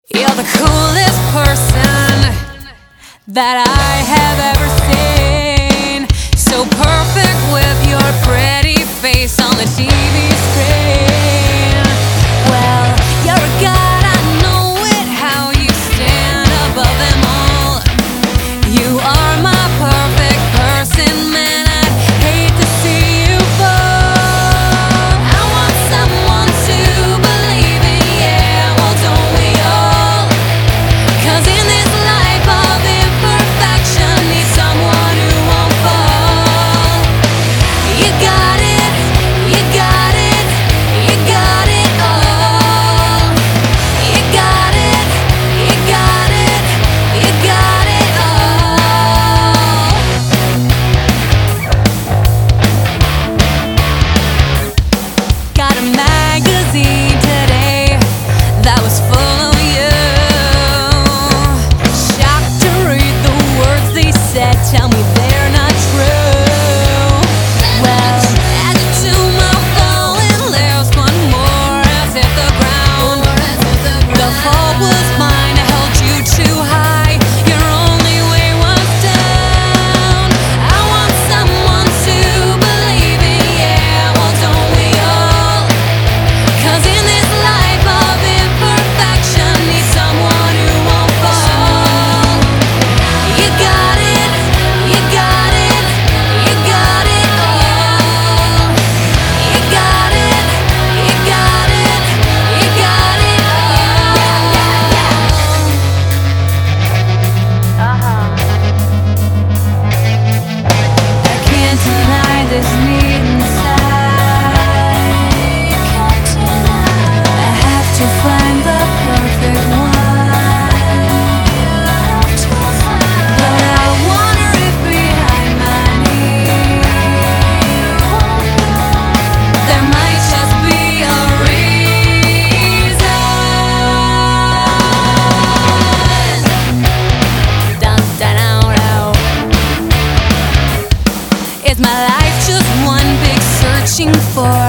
You're the coolest person that I have ever seen. So perfect with your pretty face on the TV screen. Well, you're a god, I know it, how you stand above them all. You are my perfect person, man, I'd hate to see you fall. I want someone to believe in, yeah, well don't we all? 'Cause in this life of imperfection, need someone who won't fall. You got it, you got it, you got it all. You got it, you got it, you got it all. Got a magazine today that was full of you. Shocked to read the words they said, tell me they're not true. Well, added to my falling lips, one more has hit the ground. The fault was mine, I held you too high, your only way was down. I want someone to believe in, yeah, well don't we all? 'Cause in this life of imperfection, need someone who won't fall. You got it, you got it, you got it all. You got it, you got it, you got it all. I can't deny this need inside. I have to find the perfect one. But I wonder if behind my knee there might just be a reason. Dun, dun, dun, dun. Is my life just one big searching for